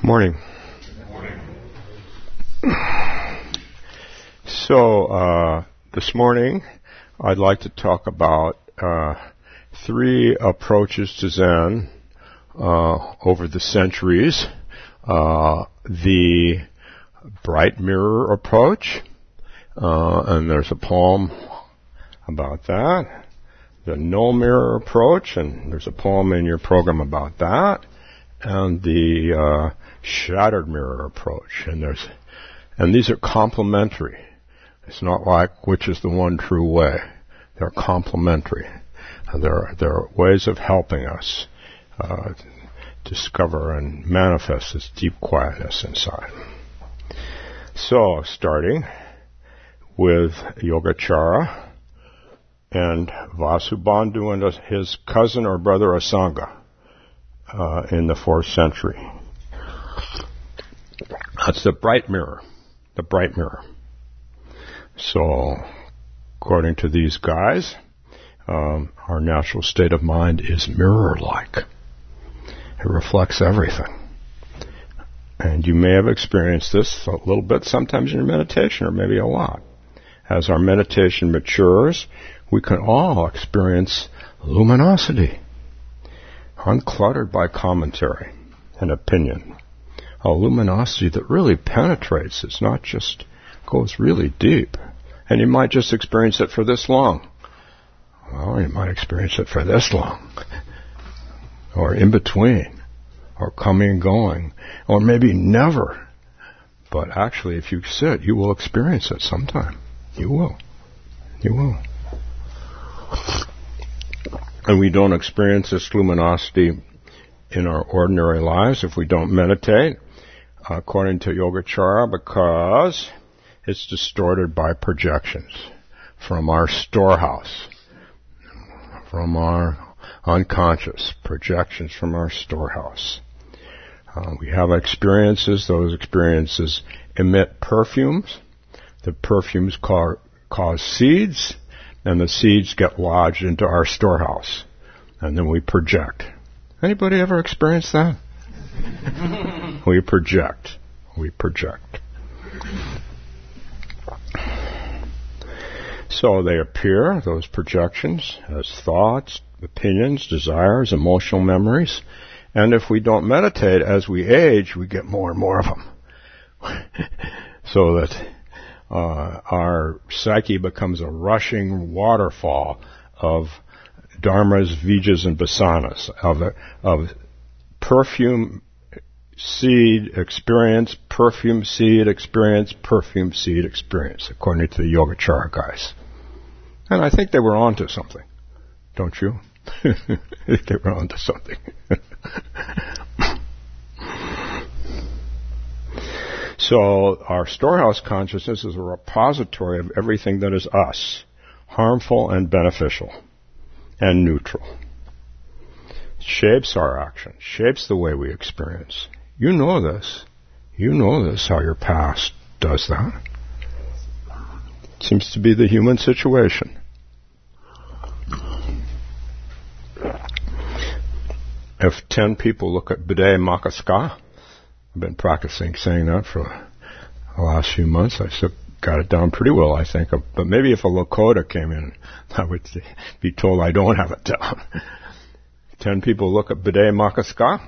Morning. So, this morning I'd like to talk about three approaches to Zen over the centuries. The bright mirror approach, and there's a poem about that. The no mirror approach, and there's a poem in your program about that. And the shattered mirror approach, and these are complementary. It's not like which is the one true way. They're complementary. They're ways of helping us discover and manifest this deep quietness inside. So, starting with Yogacara and Vasubandhu and his cousin or brother Asanga in the 4th century. That's the bright mirror. The bright mirror. So, according to these guys, our natural state of mind is mirror-like. It reflects everything. And you may have experienced this a little bit sometimes in your meditation, or maybe a lot. As our meditation matures, we can all experience luminosity, uncluttered by commentary and opinion. A luminosity that really penetrates. It's not just goes really deep. And you might just experience it for this long. Well, you might experience it for this long. Or in between. Or coming and going. Or maybe never. But actually, if you sit, you will experience it sometime. You will. You will. And we don't experience this luminosity in our ordinary lives if we don't meditate, according to Yogacara, because it's distorted by projections from our storehouse, from our unconscious, projections from our storehouse. We have experiences. Those experiences emit perfumes. The perfumes cause seeds, and the seeds get lodged into our storehouse, and then we project. Anybody ever experienced that? We project. We project. So they appear, those projections, as thoughts, opinions, desires, emotional memories. And if we don't meditate, as we age, we get more and more of them. So that our psyche becomes a rushing waterfall of dharmas, vijas, and vasanas, of perfume seed experience, perfume seed experience, perfume seed experience, according to the Yogacara guys. And I think they were onto something, don't you? I think they were onto something. So our storehouse consciousness is a repository of everything that is us, harmful and beneficial, and neutral. It shapes our action, shapes the way we experience. You know this. You know this, how your past does that. It seems to be the human situation. If 10 people look at Bide Makaska, I've been practicing saying that for the last few months. I still got it down pretty well, I think. But maybe if a Lakota came in, I would be told I don't have it down. 10 people look at Bide Makaska.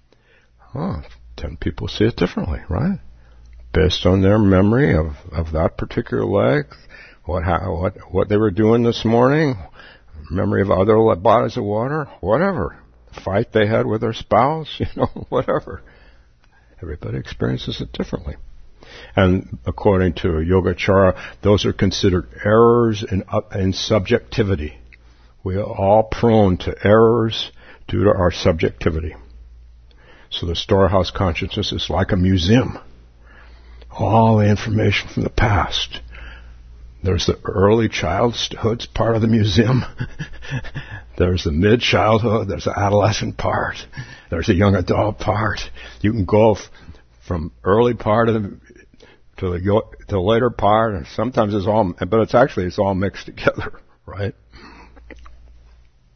10 people see it differently, right? Based on their memory of that particular leg, what they were doing this morning, memory of other bodies of water, whatever. Fight they had with their spouse, whatever. Everybody experiences it differently. And according to Yogacara, those are considered errors in subjectivity. We are all prone to errors due to our subjectivity. So the storehouse consciousness is like a museum. All the information from the past. There's the early childhood part of the museum. There's the mid-childhood. There's the adolescent part. There's the young adult part. You can go from early part of to the later part, and sometimes it's all mixed together, right?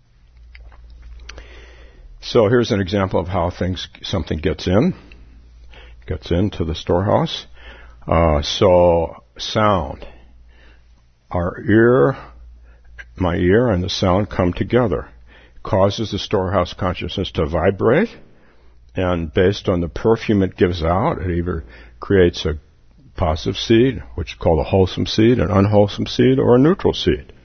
So here's an example of how something gets in. gets into the storehouse. So sound. My ear and the sound come together. It causes the storehouse consciousness to vibrate, and based on the perfume it gives out, it either creates a positive seed, which is called a wholesome seed, an unwholesome seed, or a neutral seed.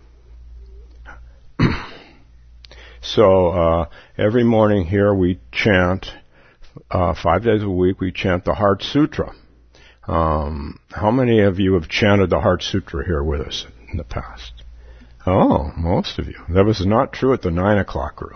So every morning here we chant, 5 days a week we chant the Heart Sutra. How many of you have chanted the Heart Sutra here with us in the past? Oh, most of you. That was not true at the 9 o'clock group.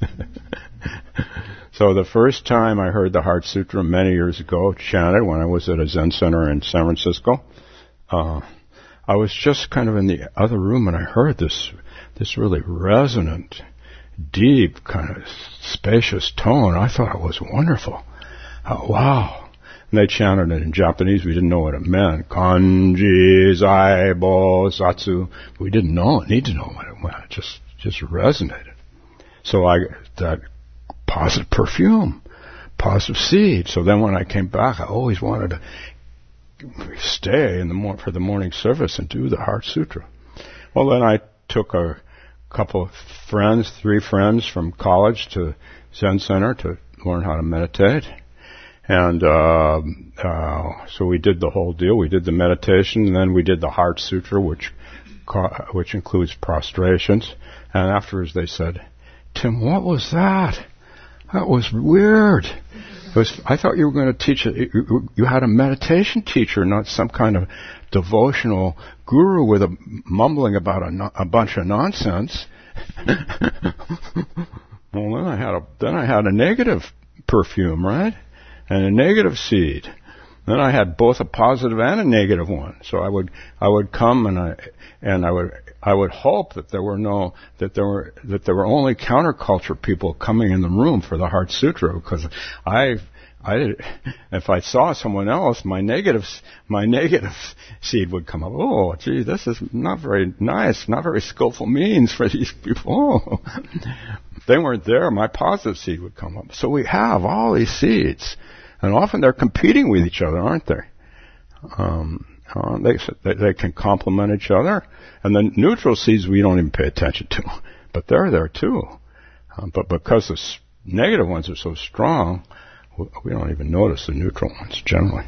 So the first time I heard the Heart Sutra many years ago, chanted when I was at a Zen center in San Francisco, I was just kind of in the other room and I heard this really resonant, deep, kind of spacious tone. I thought it was wonderful. Wow. And they chanted it in Japanese. We didn't know what it meant. Kanji, Zaibo, Satsu. We didn't need to know what it meant. It just resonated. So that positive perfume, positive seed. So then when I came back, I always wanted to stay for the morning service and do the Heart Sutra. Well, then I took a couple of friends, 3 friends from college to Zen Center to learn how to meditate. And so we did the whole deal. We did the meditation, and then we did the Heart Sutra, which includes prostrations. And afterwards they said, "Tim, what was that? That was weird. I thought you were going to teach it. You had a meditation teacher, not some kind of devotional guru with a mumbling about a bunch of nonsense." Well, then I had a negative perfume, right? And a negative seed. Then I had both a positive and a negative one. So I would come and I would hope that there were only counterculture people coming in the room for the Heart Sutra, because if I saw someone else, my negative seed would come up. Oh, gee, this is not very nice, not very skillful means for these people. If they weren't there, my positive seed would come up. So we have all these seeds, and often they're competing with each other, aren't they? They can complement each other, and the neutral seeds we don't even pay attention to, but they're there too. But because the negative ones are so strong, we don't even notice the neutral ones generally.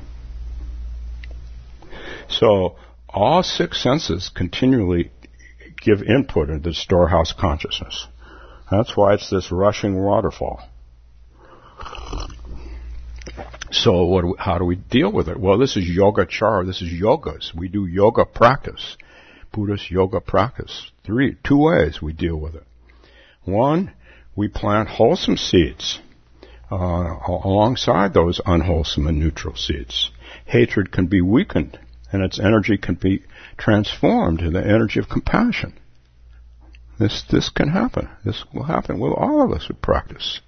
So all 6 senses continually give input into the storehouse consciousness. That's why it's this rushing waterfall. So how do we deal with it? Well, this is yogacara. This is yogas. We do yoga practice, Buddhist yoga practice. 2 ways we deal with it. 1, we plant wholesome seeds alongside those unwholesome and neutral seeds. Hatred can be weakened, and its energy can be transformed into the energy of compassion. This can happen. This will happen with all of us who practice.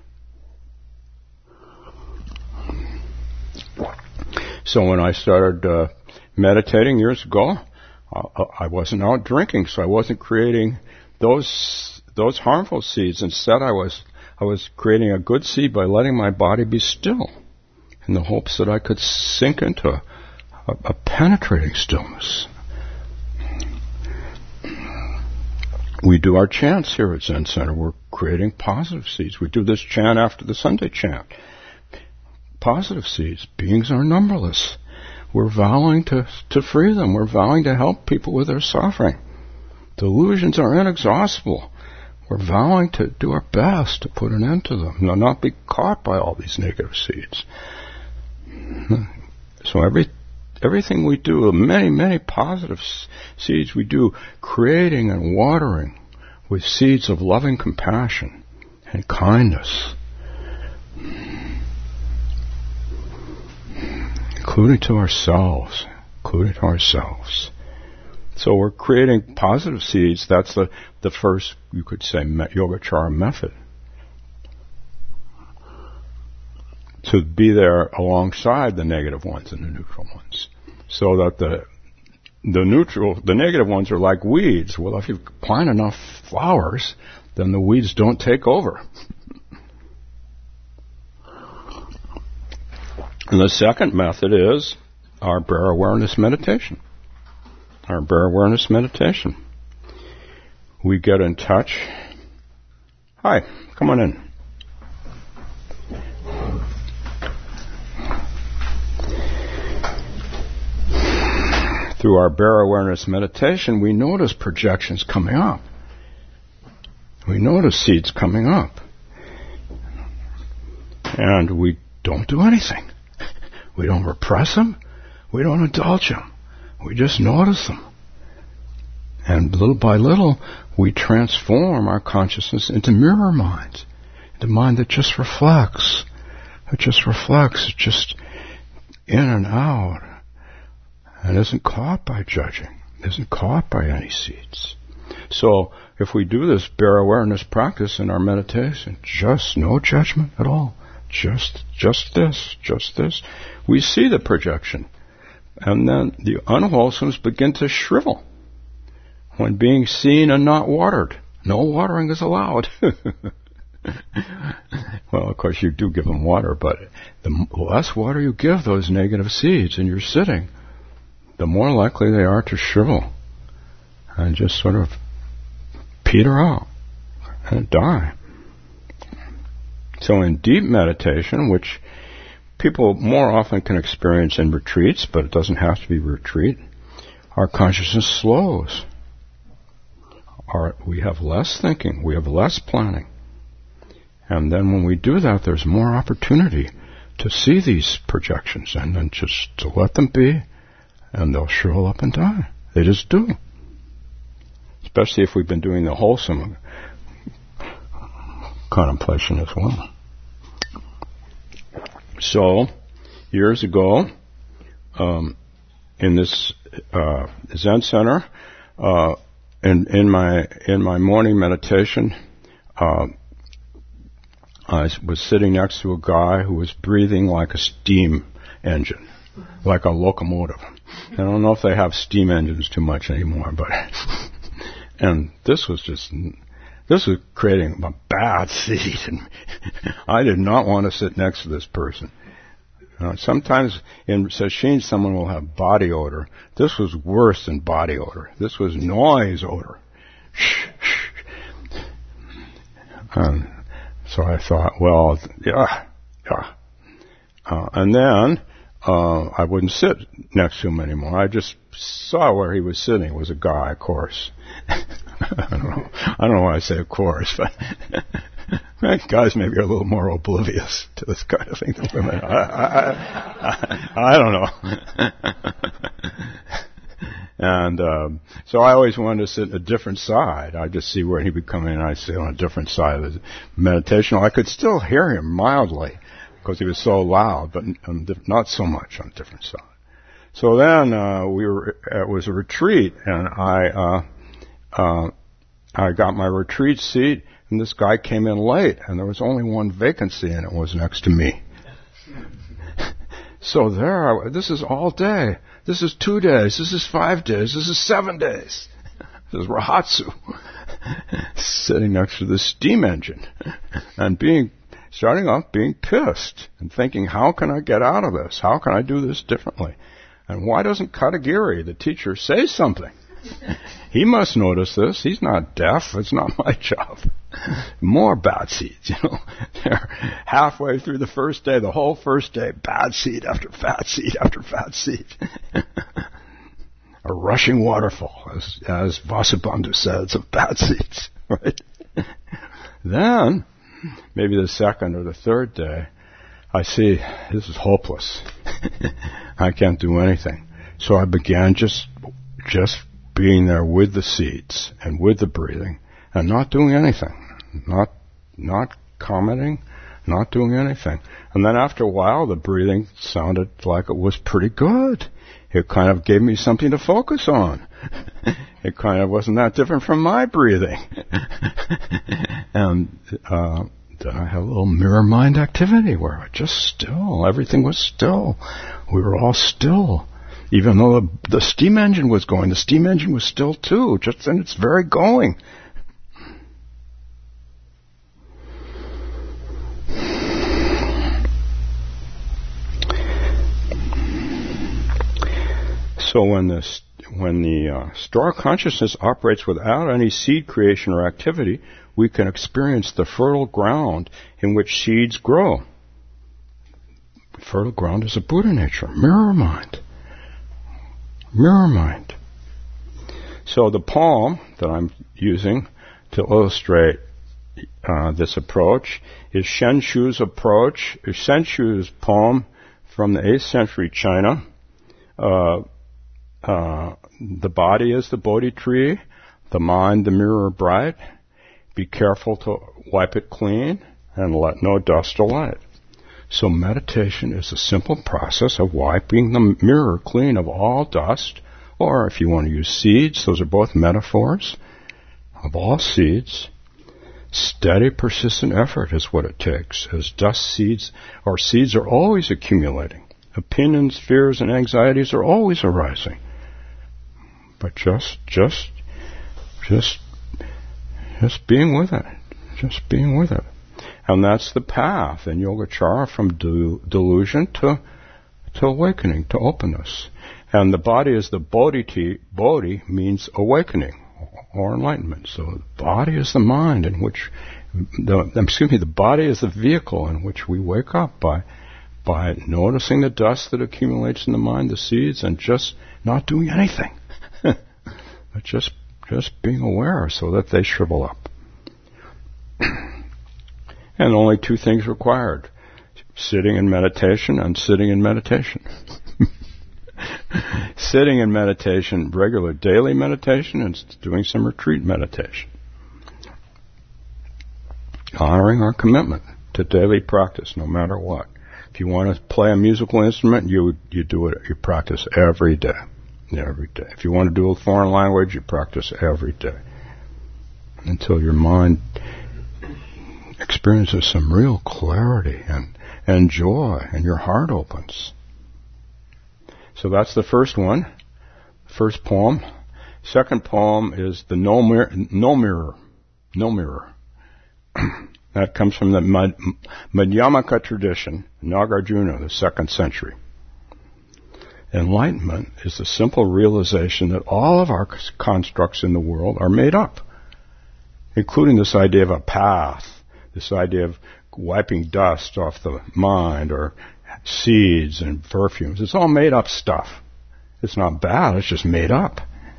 So when I started meditating years ago, I wasn't out drinking, so I wasn't creating those harmful seeds. Instead, I was creating a good seed by letting my body be still, in the hopes that I could sink into a penetrating stillness. We do our chants here at Zen Center. We're creating positive seeds. We do this chant after the Sunday chant. Positive seeds. Beings are numberless. We're vowing to free them. We're vowing to help people with their suffering. Delusions are inexhaustible. We're vowing to do our best to put an end to them, not be caught by all these negative seeds. So everything we do, many positive seeds we do, creating and watering with seeds of loving compassion and kindness, including to ourselves. So we're creating positive seeds. That's the first, you could say, yogacara method. To be there alongside the negative ones and the neutral ones. So that the negative ones are like weeds. Well, if you plant enough flowers, then the weeds don't take over. And the second method is our bare awareness meditation. Our bare awareness meditation. We get in touch. Hi, come on in. Through our bare awareness meditation, we notice projections coming up. We notice seeds coming up. And we don't do anything. We don't repress them. We don't indulge them. We just notice them. And little by little, we transform our consciousness into mirror minds. The mind that just reflects. It just reflects. It's just in and out. And isn't caught by judging. Isn't caught by any seeds. So, if we do this bare awareness practice in our meditation, just no judgment at all. Just this. We see the projection. And then the unwholesomes begin to shrivel when being seen and not watered. No watering is allowed. Well, of course, you do give them water, but the less water you give those negative seeds in your sitting, the more likely they are to shrivel and just sort of peter out and die. So in deep meditation, which people more often can experience in retreats, but it doesn't have to be retreat, our consciousness slows. We have less thinking, we have less planning. And then when we do that, there's more opportunity to see these projections and then just to let them be, and they'll shrivel up and die. They just do. Especially if we've been doing the wholesome contemplation as well. So, years ago, in this Zen center, in my morning meditation, I was sitting next to a guy who was breathing like a steam engine, like a locomotive. I don't know if they have steam engines too much anymore, but and this was creating a bad seed, and I did not want to sit next to this person. Sometimes in sesshin someone will have body odor. This was worse than body odor. This was noise odor. So I thought, well, yeah. And then I wouldn't sit next to him anymore. I just saw where he was sitting. It was a guy, of course. I don't know why I say of course, but guys maybe are a little more oblivious to this kind of thing than women. I don't know. And so I always wanted to sit on a different side. I'd just see where he would come in, and I'd sit on a different side of the meditation. I could still hear him mildly because he was so loud, but not so much on a different side. So then it was a retreat, and I got my retreat seat, and this guy came in late, and there was only one vacancy, and it was next to me. So this is all day. This is 2 days. This is 5 days. This is 7 days. This is Rahatsu. Sitting next to the steam engine and starting off being pissed and thinking, how can I get out of this? How can I do this differently? And why doesn't Katagiri, the teacher, say something? He must notice this. He's not deaf. It's not my job. More bad seeds, They're halfway through the first day, the whole first day, bad seed after bad seed after bad seed. A rushing waterfall, as Vasubandhu says, of bad seeds, right? Then, maybe the second or the third day, I see, this is hopeless. I can't do anything. So I began just being there with the seeds and with the breathing and not doing anything. Not commenting, not doing anything. And then after a while, the breathing sounded like it was pretty good. It kind of gave me something to focus on. It kind of wasn't that different from my breathing. And then I had a little mirror mind activity where I just still, everything was still. We were all still. Even though the steam engine was going, the steam engine was still too, just in its very going. So when the star consciousness operates without any seed creation or activity, we can experience the fertile ground in which seeds grow. Fertile ground is a Buddha nature, mirror mind. Mirror mind. So the poem that I'm using to illustrate this approach is Shen Shu's poem from the 8th century China. The body is the Bodhi tree, the mind the mirror bright. Be careful to wipe it clean and let no dust alight. So meditation is a simple process of wiping the mirror clean of all dust, or if you want to use seeds, those are both metaphors, of all seeds. Steady, persistent effort is what it takes, as seeds are always accumulating. Opinions, fears, and anxieties are always arising. But just being with it. Just being with it. And that's the path in Yogacara from delusion to awakening, to openness. And the body is the Bodhi means awakening or enlightenment. So the body is the mind in which, the body is the vehicle in which we wake up by noticing the dust that accumulates in the mind, the seeds, and just not doing anything. But just being aware so that they shrivel up. And only two things required: sitting in meditation and sitting in meditation. Sitting in meditation, regular daily meditation, and doing some retreat meditation. Honoring our commitment to daily practice, no matter what. If you want to play a musical instrument, you do it. You practice every day. Every day. If you want to do a foreign language, you practice every day. Until your mind experiences some real clarity and joy, and your heart opens. So that's the first one. First poem. Second poem is the No Mirror. That comes from the Madhyamaka tradition, Nagarjuna, the 2nd century. Enlightenment is the simple realization that all of our constructs in the world are made up, including this idea of a path, this idea of wiping dust off the mind, or seeds and perfumes. It's all made up stuff. It's not bad, it's just made up.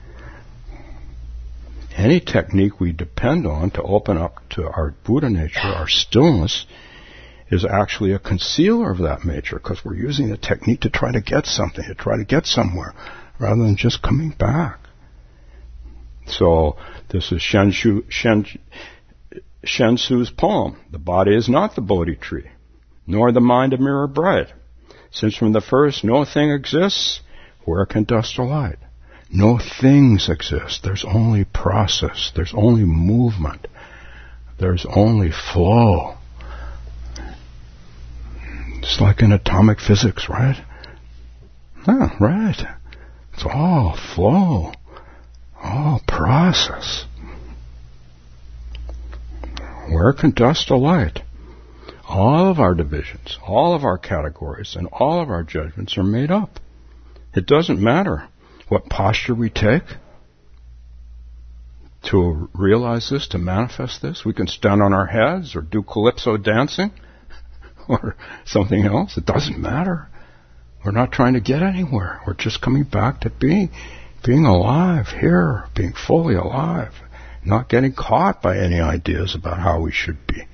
Any technique we depend on to open up to our Buddha nature, our stillness, is actually a concealer of that nature, because we're using the technique to try to get something, to try to get somewhere, rather than just coming back. So this is Shen Shu's poem. The body is not the Bodhi tree, nor the mind a mirror bright. Since from the first no thing exists, where can dust alight? No things exist. There's only process. There's only movement. There's only flow. It's like in atomic physics, right? Yeah, right. It's all flow. All process. Where can dust alight? All of our divisions, all of our categories, and all of our judgments are made up. It doesn't matter what posture we take to realize this, to manifest this. We can stand on our heads or do calypso dancing or something else. It doesn't matter. We're not trying to get anywhere. We're just coming back to being alive here, being fully alive, not getting caught by any ideas about how we should be.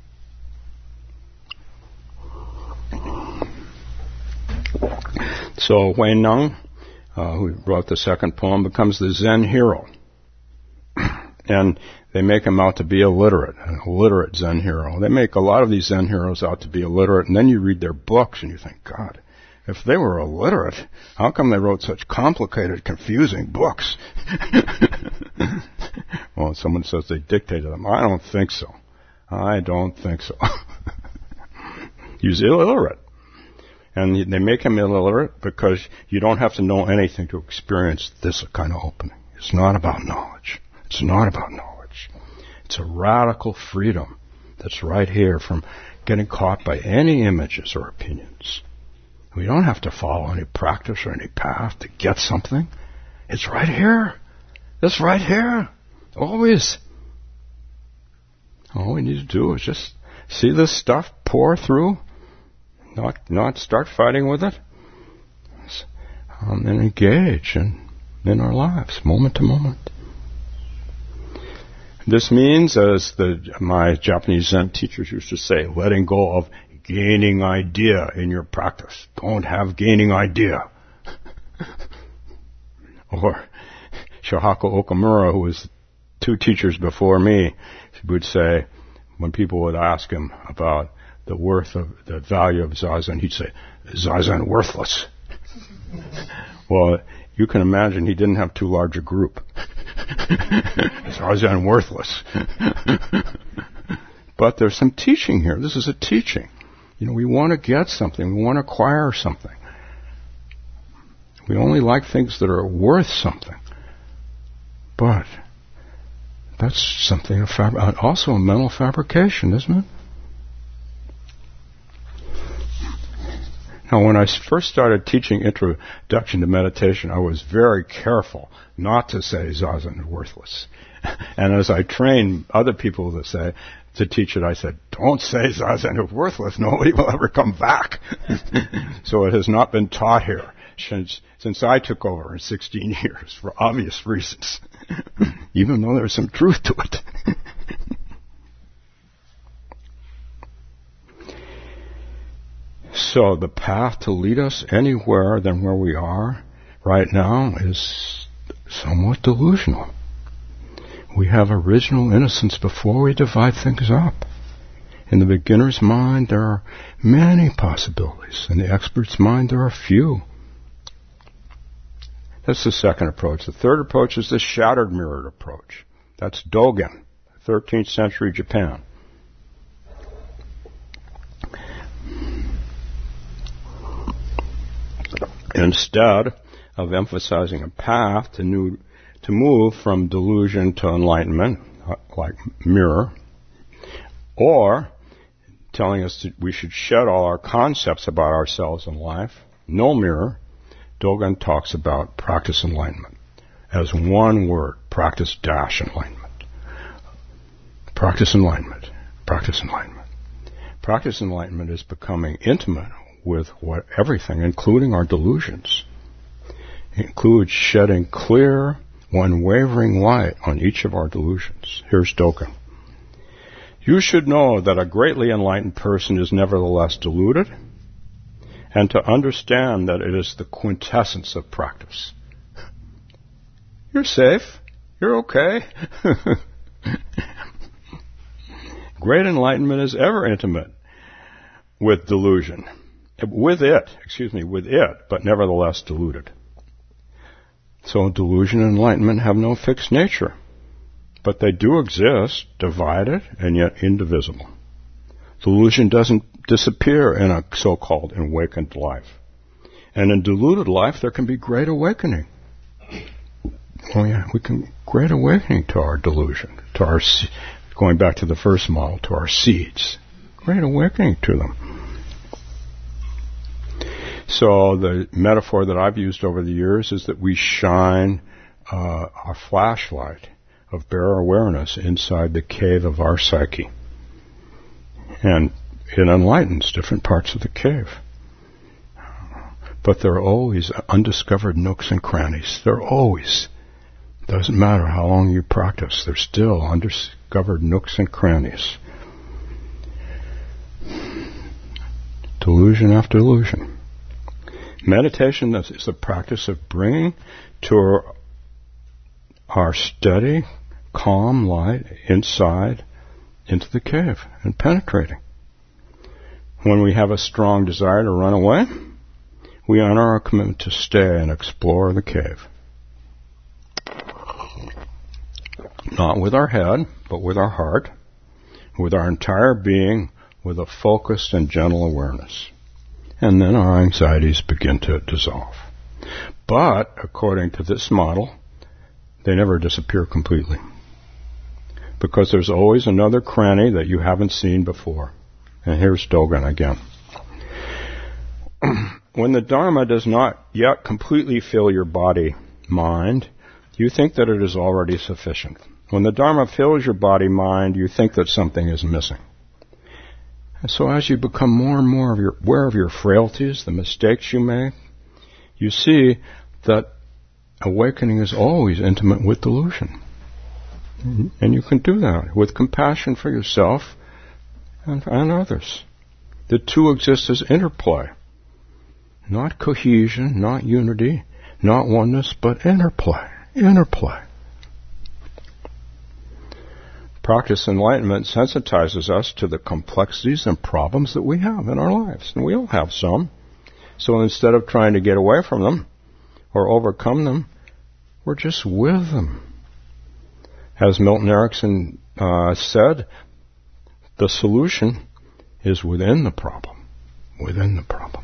So Hui Neng, who wrote the second poem, becomes the Zen hero. And they make him out to be illiterate, an illiterate Zen hero. They make a lot of these Zen heroes out to be illiterate, and then you read their books and you think, God, if they were illiterate, how come they wrote such complicated, confusing books? Well, someone says they dictated them. I don't think so. He's illiterate. And they make him illiterate because you don't have to know anything to experience this kind of opening. It's not about knowledge. It's not about knowledge. It's a radical freedom that's right here from getting caught by any images or opinions. We don't have to follow any practice or any path to get something. It's right here. It's right here. Always. All we need to do is just see this stuff pour through, not start fighting with it, and engage in our lives, moment to moment. This means, as my Japanese Zen teachers used to say, letting go of gaining idea in your practice. Don't have gaining idea. Or Shohaku Okamura, who was 2 teachers before me, would say, when people would ask him about the value of Zazen, he'd say, Zazen worthless. Well, you can imagine he didn't have too large a group. Zazen worthless. But there's some teaching here. This is a teaching. We want to get something. We want to acquire something. We only like things that are worth something. But that's something, also a mental fabrication, isn't it? Now, when I first started teaching Introduction to Meditation, I was very careful not to say Zazen is worthless. And as I trained other people to teach it, I said, don't say Zazen is worthless. Nobody will ever come back. So it has not been taught here since I took over in 16 years for obvious reasons, even though there's some truth to it. So the path to lead us anywhere than where we are right now is somewhat delusional. We have original innocence before we divide things up. In the beginner's mind, there are many possibilities. In the expert's mind, there are few. That's the second approach. The third approach is the shattered mirrored approach. That's Dogen, 13th century Japan. Instead of emphasizing a path to move from delusion to enlightenment, like mirror, or telling us that we should shed all our concepts about ourselves and life, no mirror, Dogen talks about practice enlightenment as one word, practice-enlightenment. Practice enlightenment. Practice enlightenment. Practice enlightenment is becoming intimate with everything, including our delusions. It includes shedding clear, unwavering light on each of our delusions. Here's Dogen. You should know that a greatly enlightened person is nevertheless deluded, and to understand that it is the quintessence of practice. You're safe. You're okay. Great enlightenment is ever intimate with delusion. With it, but nevertheless deluded. So delusion and enlightenment have no fixed nature, but they do exist, divided and yet indivisible. Delusion doesn't disappear in a so-called awakened life. And in deluded life, there can be great awakening. Oh yeah, great awakening to our delusion, to our, going back to the first model, to our seeds. Great awakening to them. So the metaphor that I've used over the years is that we shine our flashlight of bare awareness inside the cave of our psyche. And it enlightens different parts of the cave. But there are always undiscovered nooks and crannies. There are always. Doesn't matter how long you practice, there's still undiscovered nooks and crannies. Delusion after delusion. Meditation is the practice of bringing to our steady, calm light inside into the cave and penetrating. When we have a strong desire to run away, we honor our commitment to stay and explore the cave. Not with our head, but with our heart, with our entire being, with a focused and gentle awareness. And then our anxieties begin to dissolve. But, according to this model, they never disappear completely. Because there's always another cranny that you haven't seen before. And here's Dogen again. when the Dharma does not yet completely fill your body, mind, you think that it is already sufficient. When the Dharma fills your body, mind, you think that something is missing. And so as you become more and more aware of your frailties, the mistakes you make, you see that awakening is always intimate with delusion. And you can do that with compassion for yourself and others. The two exist as interplay. Not cohesion, not unity, not oneness, but interplay. Interplay. Practice enlightenment sensitizes us to the complexities and problems that we have in our lives. And we all have some. So instead of trying to get away from them or overcome them, we're just with them. As Milton Erickson said, the solution is within the problem. Within the problem.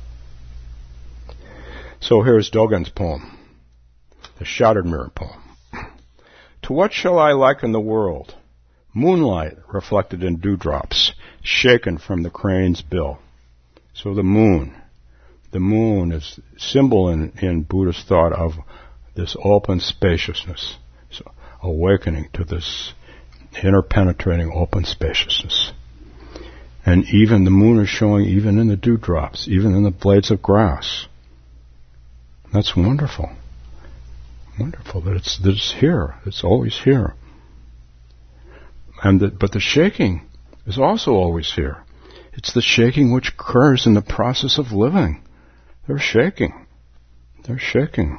So here's Dogen's poem, the Shattered Mirror poem. To what shall I liken the world? Moonlight reflected in dewdrops, shaken from the crane's bill. So the moon is symbol in Buddhist thought of this open spaciousness. So awakening to this interpenetrating open spaciousness. And even the moon is showing even in the dewdrops, even in the blades of grass. That's wonderful. Wonderful that it's here. It's always here. But the shaking is also always here. It's the shaking which occurs in the process of living. They're shaking. They're shaking.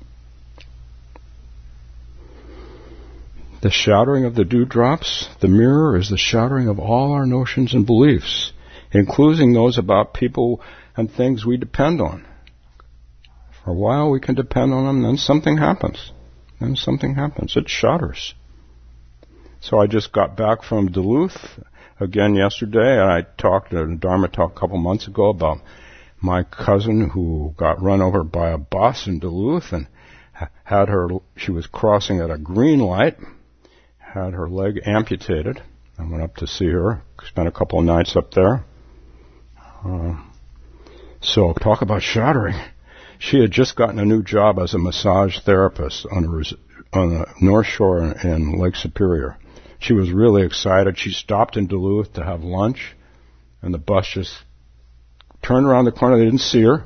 The shattering of the dewdrops, the mirror, is the shattering of all our notions and beliefs, including those about people and things we depend on. For a while we can depend on them, then something happens. It shatters. So I just got back from Duluth again yesterday, and I talked at a Dharma talk a couple months ago about my cousin who got run over by a bus in Duluth and she was crossing at a green light, had her leg amputated. I went up to see her, spent a couple of nights up there. So talk about shattering. She had just gotten a new job as a massage therapist on the North Shore in Lake Superior. She was really excited. She stopped in Duluth to have lunch, and the bus just turned around the corner. They didn't see her,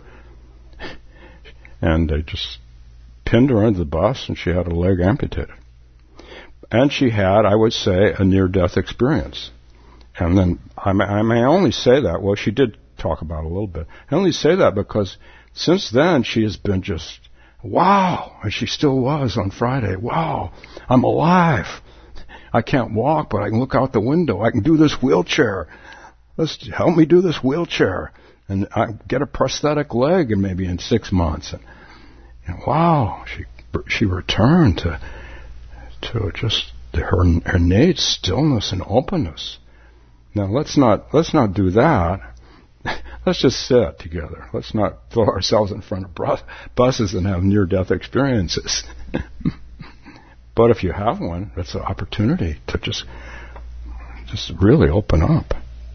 and they just pinned her into the bus, and she had her leg amputated. And she had, I would say, a near-death experience. And then I may only say that, well, she did talk about it a little bit. I only say that because since then she has been just, wow, and she still was on Friday, wow, I'm alive. I can't walk, but I can look out the window. I can do this wheelchair. Let's help me do this wheelchair. And I get a prosthetic leg and maybe in 6 months. And wow, she returned to just her innate stillness and openness. Now let's not do that. Let's just sit together. Let's not throw ourselves in front of buses and have near-death experiences. But if you have one, that's an opportunity to just really open up.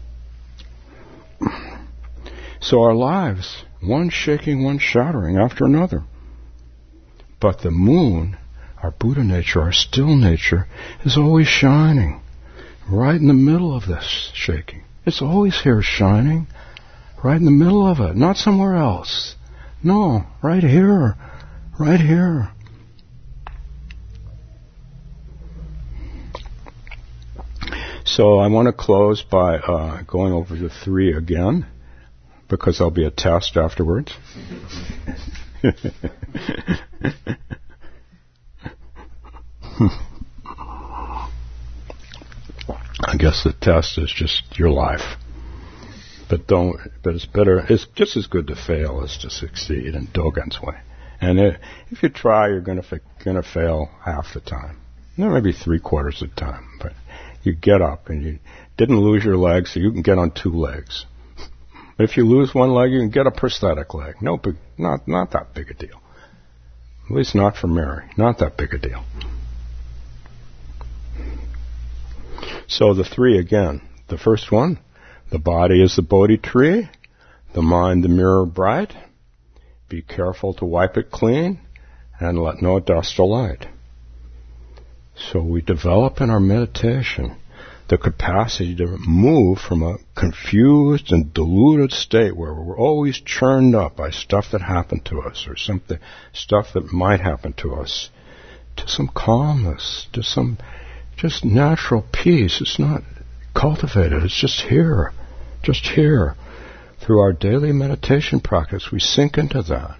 So our lives, one shaking, one shattering after another. But the moon, our Buddha nature, our still nature, is always shining. Right in the middle of this shaking. It's always here shining. Right in the middle of it. Not somewhere else. No, right here. Right here. So I want to close by going over the 3 again, because there'll be a test afterwards. I guess the test is just your life. But it's just as good to fail as to succeed in Dogen's way. And if you try, you're going to fail half the time. Maybe 3/4 of the time. But you get up and you didn't lose your leg, so you can get on 2 legs. But if you lose 1 leg, you can get a prosthetic leg. Not that big a deal. At least not for Mary. Not that big a deal. So the 3 again. The first one, the body is the Bodhi tree. The mind, the mirror bright. Be careful to wipe it clean and let no dust alight. So we develop in our meditation the capacity to move from a confused and deluded state where we're always churned up by stuff that happened to us or stuff that might happen to us, to some calmness, to some just natural peace. It's not cultivated, it's just here. Just here. Through our daily meditation practice, we sink into that.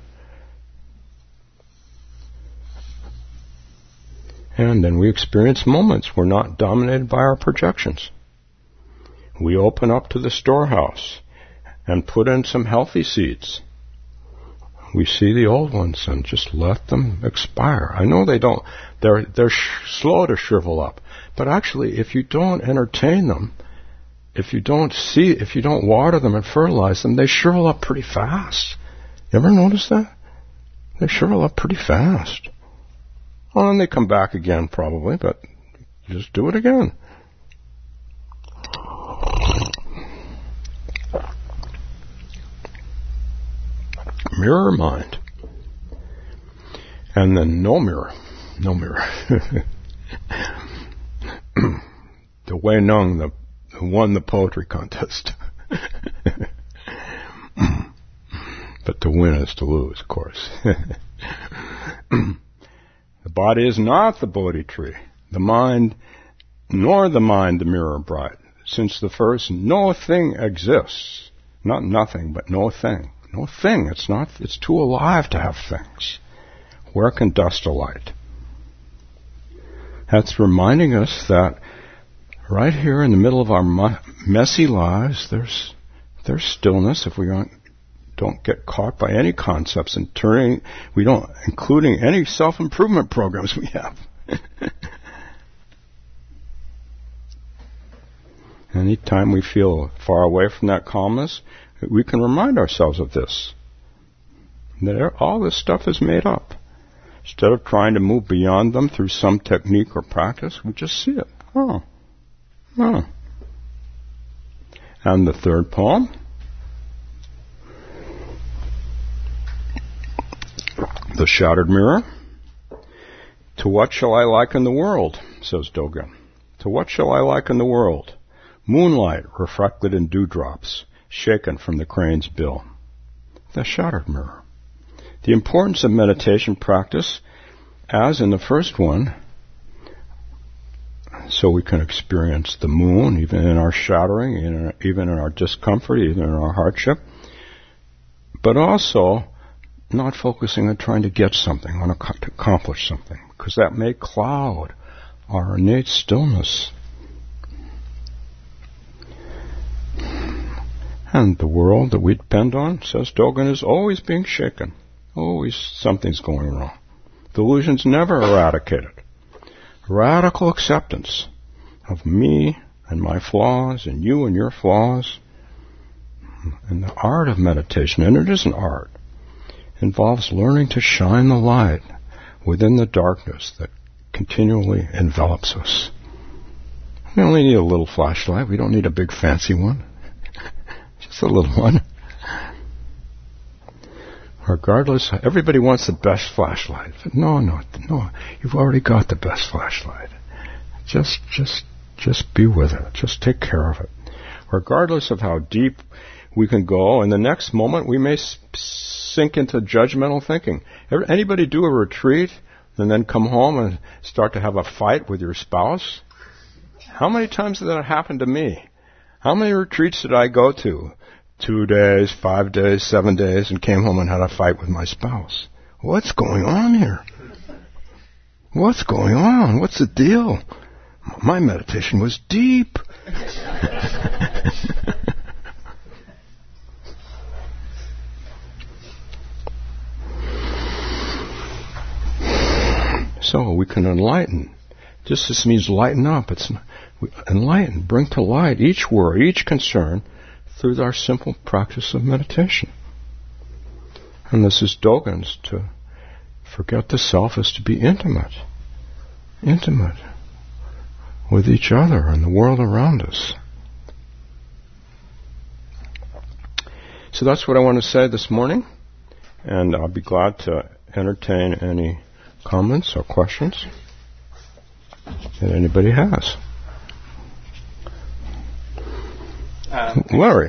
And then we experience moments we're not dominated by our projections. We open up to the storehouse and put in some healthy seeds. We see the old ones and just let them expire. I know they're slow to shrivel up. But actually, if you don't entertain them, if you don't water them and fertilize them, they shrivel up pretty fast. You ever notice that? They shrivel up pretty fast. Well, and they come back again probably, but just do it again. Mirror mind. And then no mirror. No mirror. The Wei Nung, who won the poetry contest. But to win is to lose, of course. The body is not the Bodhi tree, the mind, nor the mind the mirror bright. Since the first, no thing exists. Not nothing, but no thing. No thing. It's too alive to have things. Where can dust alight? That's reminding us that right here in the middle of our messy lives, there's stillness if we don't get caught by any concepts and including any self-improvement programs we have. Anytime we feel far away from that calmness, we can remind ourselves of this. That all this stuff is made up. Instead of trying to move beyond them through some technique or practice, we just see it. Oh. And the third poem. The Shattered Mirror. To what shall I liken the world, says Dogen. To what shall I liken the world? Moonlight reflected in dewdrops, shaken from the crane's bill. The shattered mirror. The importance of meditation practice, as in the first one, so we can experience the moon, even in our shattering, even in our discomfort, even in our hardship, but also not focusing on trying to get something, to accomplish something, because that may cloud our innate stillness. And the world that we depend on, says Dogen, is always being shaken. Always something's going wrong. The illusion's never eradicated. Radical acceptance of me and my flaws and you and your flaws. And the art of meditation, and it is an art, involves learning to shine the light within the darkness that continually envelops us. We only need a little flashlight. We don't need a big fancy one. Just a little one. Regardless, everybody wants the best flashlight. No. You've already got the best flashlight. Just be with it. Just take care of it. Regardless of how deep we can go, in the next moment we may sink into judgmental thinking. Anybody do a retreat and then come home and start to have a fight with your spouse? How many times did that happen to me? How many retreats did I go to? 2 days, 5 days, 7 days, and came home and had a fight with my spouse. What's going on here? What's going on? What's the deal? My meditation was deep. So we can enlighten. This means lighten up. Enlighten, bring to light each worry, each concern through our simple practice of meditation. And this is Dogen's, to forget the self is to be intimate with each other and the world around us. So that's what I want to say this morning, and I'll be glad to entertain any comments or questions that anybody has. Larry.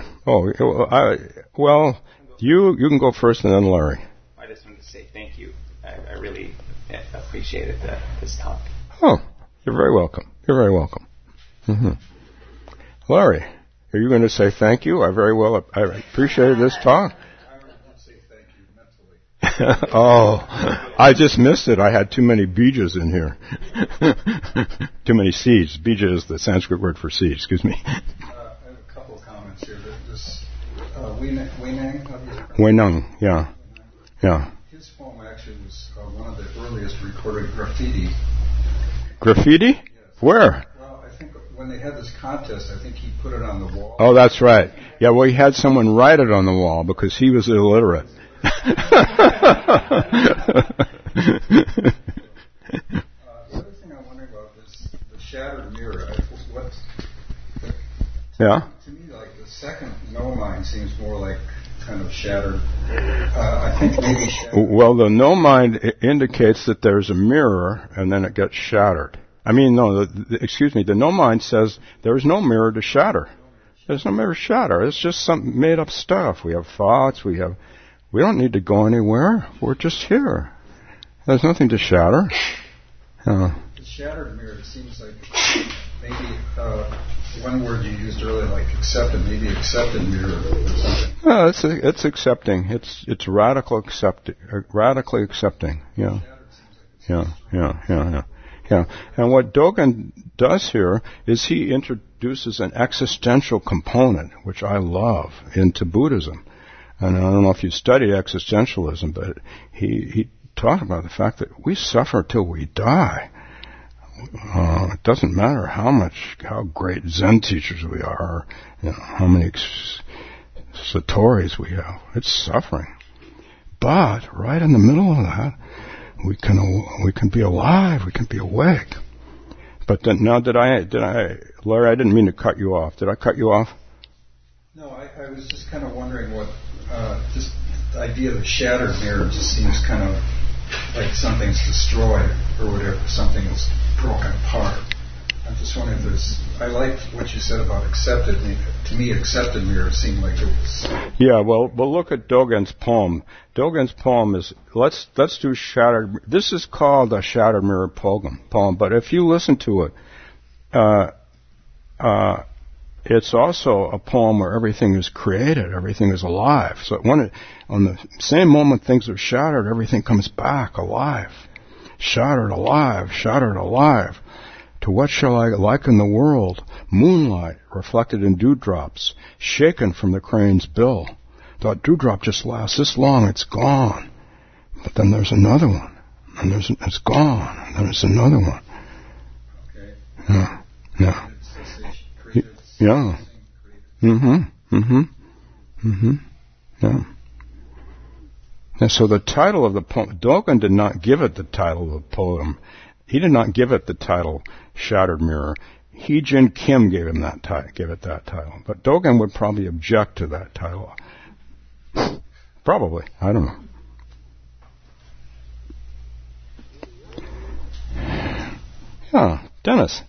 You can go first, and then Larry. I just wanted to say thank you. I really appreciated this talk. Oh, you're very welcome. You're very welcome. Mm-hmm. Larry, are you going to say thank you? I appreciated this talk. I want to say thank you mentally. Oh, I just missed it. I had too many bijas in here. Too many seeds. Bija is the Sanskrit word for seed. Excuse me. I have a couple of comments here. This Wenang, yeah. Yeah. His poem actually was one of the earliest recorded graffiti. Graffiti? Yes. Where? Well, I think when they had this contest, I think he put it on the wall. Oh, that's right. Yeah, well, he had someone write it on the wall because he was illiterate. The other thing I'm wondering about is the shattered mirror. Yeah? To me, like the second no mind seems more like kind of shattered. I think maybe shattered. Well, the no mind indicates that there's a mirror and then it gets shattered. I mean, no, the no mind says there's no mirror to shatter. There's no mirror to shatter. It's just some made up stuff. We have thoughts. We don't need to go anywhere. We're just here. There's nothing to shatter. The shattered mirror, it seems like maybe one word you used earlier, like accepted, maybe accepted mirror or something. No, it's accepting. It's radically accepting. Yeah. Yeah. And what Dogen does here is he introduces an existential component, which I love, into Buddhism. And I don't know if you study existentialism, but he talked about the fact that we suffer till we die. It doesn't matter how great Zen teachers we are, how many satoris we have. It's suffering. But right in the middle of that, we can be alive. We can be awake. But then, now, Larry? I didn't mean to cut you off. Did I cut you off? No, I was just kind of wondering what just the idea of the shattered mirror just seems kind of like something's destroyed or whatever, something is broken apart. I'm just wondering if I like what you said about accepted. To me, accepted mirror seemed like it was. Yeah, well, look at Dogen's poem. Dogen's poem is, let's do shattered. This is called a shattered mirror poem. But if you listen to it, it's also a poem where everything is created, everything is alive. So on the same moment things are shattered, everything comes back alive. Shattered alive, shattered alive. To what shall I liken the world? Moonlight reflected in dewdrops, shaken from the crane's bill. That dewdrop just lasts this long, it's gone. But then there's another one, and it's gone, and then there's another one. Okay. Yeah. Yeah. Yeah. Yeah. And so the title of the poem, Dogen did not give it the title of the poem. He did not give it the title Shattered Mirror. He, Jin Kim, gave it that title. But Dogen would probably object to that title. Probably. I don't know. Yeah. Dennis.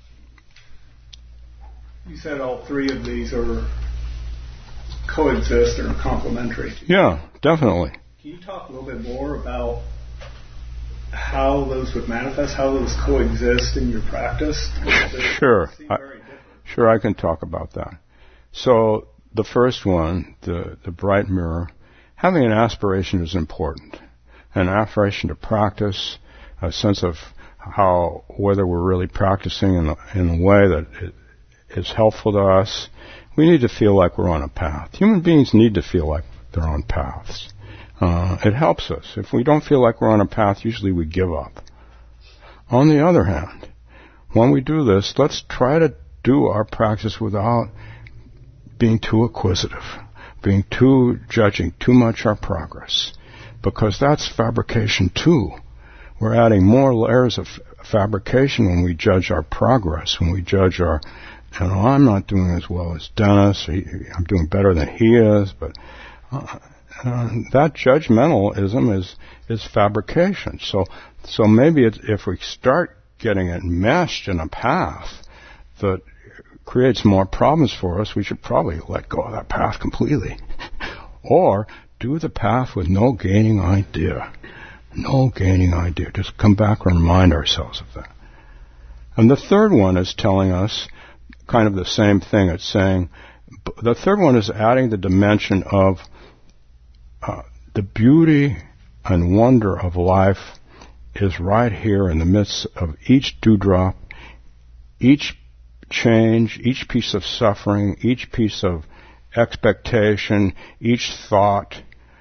You said all three of these are coexist or complementary. Yeah, definitely. Can you talk a little bit more about how those would manifest, how those coexist in your practice? Sure. Sure, I can talk about that. So the first one, the bright mirror, having an aspiration is important. An aspiration to practice, a sense of whether we're really practicing in a way that is helpful to us. We need to feel like we're on a path. Human beings need to feel like they're on paths. It helps us. If we don't feel like we're on a path, usually we give up. On the other hand, when we do this, let's try to do our practice without being too acquisitive, being too judging too much our progress, because that's fabrication too. We're adding more layers of fabrication when we judge our progress, when we judge I'm not doing as well as Dennis, I'm doing better than he is, but that judgmentalism is fabrication. So maybe if we start getting enmeshed in a path that creates more problems for us, we should probably let go of that path completely. Or do the path with no gaining idea. No gaining idea. Just come back and remind ourselves of that. And the third one is telling us kind of the same thing. It's saying, the third one is adding the dimension of the beauty and wonder of life is right here in the midst of each dewdrop, each change, each piece of suffering, each piece of expectation, each thought,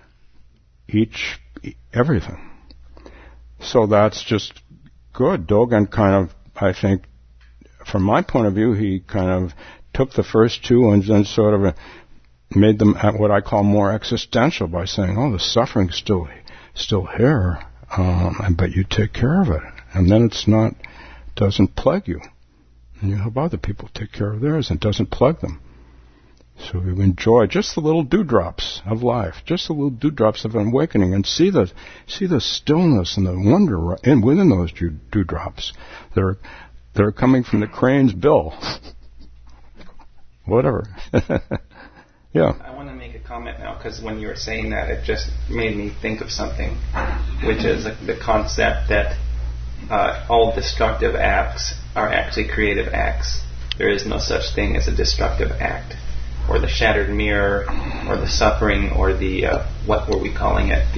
everything. So that's just good. Dogen kind of, I think, from my point of view, he kind of took the first two and then sort of made them what I call more existential by saying, oh, the suffering's still here, but you take care of it. And then doesn't plague you. And you help other people take care of theirs and it doesn't plague them. So you enjoy just the little dewdrops of life, just the little dewdrops of awakening, and see the stillness and the wonder within those dewdrops. They're coming from the crane's bill. Whatever. Yeah. I want to make a comment now, because when you were saying that, it just made me think of something, which is the concept that all destructive acts are actually creative acts. There is no such thing as a destructive act, or the shattered mirror, or the suffering, or the what were we calling it?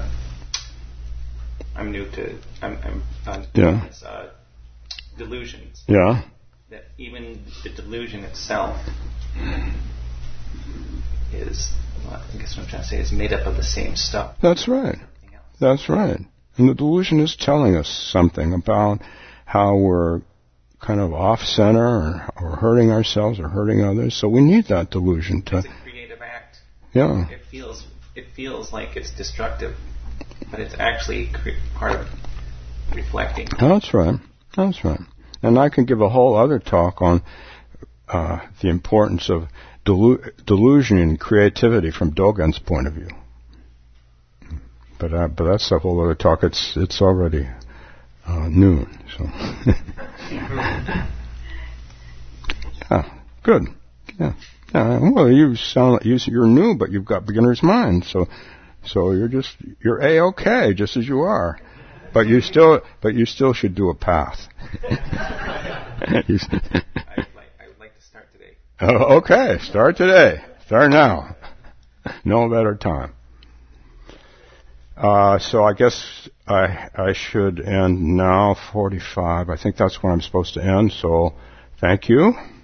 I'm new to delusions. Yeah. That even the delusion itself is, I guess what I'm trying to say, is made up of the same stuff. That's right. That's right. And the delusion is telling us something about how we're kind of off-center or hurting ourselves or hurting others. So we need that delusion to... It's a creative act. Yeah. It feels like it's destructive, but it's actually part of reflecting. That's right. That's right. And I can give a whole other talk on the importance of delusion and creativity from Dogen's point of view. But that's a whole other talk. It's already noon. So yeah, good. Yeah. Well, you sound like you're new, but you've got beginner's mind. So you're A-okay, just as you are. But you still should do a path. I would like to start today. Oh, okay, start today. Start now. No better time. So I guess I should end now, 45. I think that's when I'm supposed to end. So thank you.